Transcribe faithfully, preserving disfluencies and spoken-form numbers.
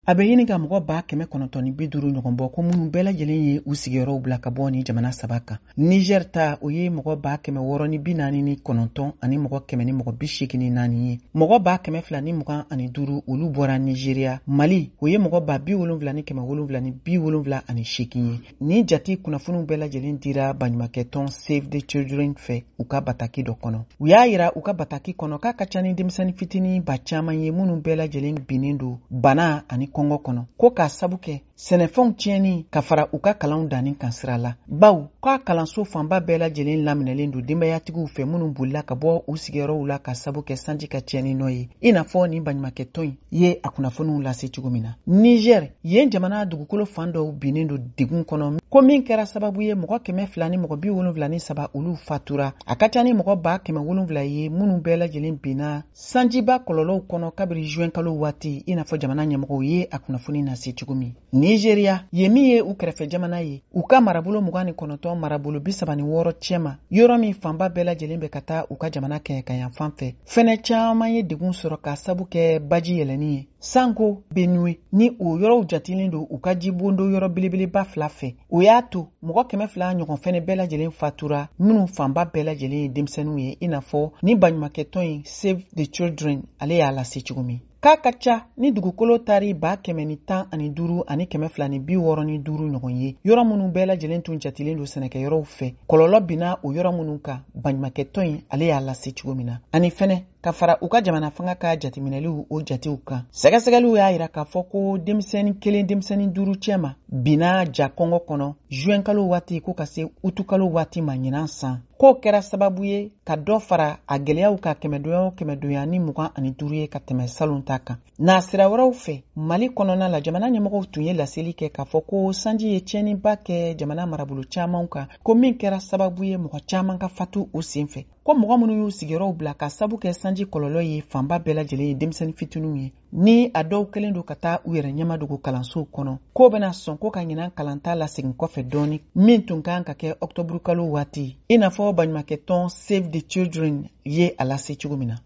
A bɛ ɲini ka mɔgɔ ba kɛmɛ kɔnɔntɔn ni bi duuru ɲɔgɔn bɔ ko minnu bɛɛ lajɛlen ye u sigiyɔrɔw bila ka bɔ ni jamana saba kan. Niger ta o ye mɔgɔ ba kɛmɛ wɔɔrɔ ni bi naani ni kɔnɔntɔn ani mɔgɔ kɛmɛ ni mɔgɔ bi seegin ni naani ye. Mɔgɔ ba kɛmɛ fila ni mugan ani duuru olu bɔra Nigeria. Mali o ye mɔgɔ ba bi wolonwula ni kɛmɛ wolonwula ni bi wolonwula ani seegin ye. Ni jate kunnafoniw bɛɛ lajɛlen dira baɲumankɛ tɔn Save the Children fɛ u ka bataki dɔ kɔnɔ. U y'a yira u ka bataki kɔnɔ k'a ka ca ni denmisɛnnin fitinin ba caman ye minnu bɛɛ lajɛlen binnen don bana ani kɔngɔ kɔnɔ. Ko k'a sabu kɛ sɛnɛfɛnw tiɲɛni ka fara u ka kalanw danni kan sira la. Baw k'a kalanso fanba bɛɛ lajɛlen laminɛlen don denbayatigiw fɛ minnu bolila ka bɔ u sigiyɔrɔw la ka sabu kɛ sanji ka tiɲɛni nɔ ye. I n'a fɔ ni baɲumankɛ tɔn ye a kunnafoniw lase cogo min na. Niger yen jamana dugukolo fan dɔw binnen don degun kɔnɔ ko min kɛra sababu ye mɔgɔ kɛmɛ fila ni mɔgɔ bi wolonwula ni saba olu fatura. A ka ca ni mɔgɔ ba kɛmɛ wolonwula ye minnu bɛɛ lajɛlen binna sanjiba kɔlɔlɔw kɔnɔ kabiri juin kalo waati i n'a fɔ jamana ɲɛmɔgɔw ye a kunnafoni na se cogo min. Nigeria ye min ye u kɛrɛfɛ jamana ye u ka marabolo mugan ni kɔnɔntɔn marabolo bi saba ni wɔɔrɔ cɛma yɔrɔ min fanba bɛɛ lajɛlen bɛ ka taa u ka jamana kɛɲɛ ka yan fan fɛ. Fɛnɛ caman ye degun sɔrɔ ka sabu kɛ baji yɛlɛni ye. Sanko Benue ni o yɔrɔw jatilen don u ka jibondo yɔrɔ belebeleba fila fɛ. O y'a to mɔgɔ kɛmɛ fila ɲɔgɔn fɛnɛ bɛɛ lajɛlen fatura minnu fanba bɛɛ lajɛlen ye denmisɛnninw ye i n'a fɔ ni baɲumankɛ tɔn ye Save the Children ale y'a lase cogo min. K'a ka ca ni dugukolo tari ba kɛmɛ ni tan ani duuru ani kɛmɛ fila ni bi wɔɔrɔ ni duuru ɲɔgɔn ye yɔrɔ minnu bɛɛ lajɛlen tun jatilen don sɛnɛkɛyɔrɔw fɛ kɔlɔlɔ binna o yɔrɔ minnu kan baɲumankɛ tɔn in ale y'a lase cogo min na. Ani fɛnɛ ka fara u ka jamana fanga ka jateminɛliw o jatew kan. Sɛgɛsɛgɛliw y'a yira k'a fɔ ko denmisɛnnin kelen denmisɛnnin duuru cɛma binna ja kɔngɔ kɔnɔ juin kalo waati ko ka se utu kalo waati ma ɲinan san. K'o kɛra sababu ye ka dɔ fara a gɛlɛyaw ka kɛmɛdonya o kɛmɛdonya ni mugan ani duuru ye ka tɛmɛ salon ta kan. N'a sira wɛrɛw fɛ Mali kɔnɔna la jamana ɲɛmɔgɔw tun ye laseli kɛ k'a fɔ ko sanji ye tiɲɛniba kɛ jamana marabolo caman kan ko min kɛra sababu ye mɔgɔ caman ka fatu o sen fɛ. Ko mɔgɔ minnu y'u sigiyɔrɔw bila ka sabu kɛ sanji kɔlɔlɔ ye fanba bɛɛ lajɛlen ye denmisɛnnin fitininw ye ni a dɔw kɛlen don ka taa u yɛrɛ ɲɛma dogo kalansow kɔnɔ k'o bɛna sɔn ko ka ɲinan kalanta lasegin kɔfɛ dɔɔni min tun kan ka kɛ ɔktɔburu kalo waati i n'a fɔ baɲumankɛ tɔn Save the Children ye a lase cogo min na.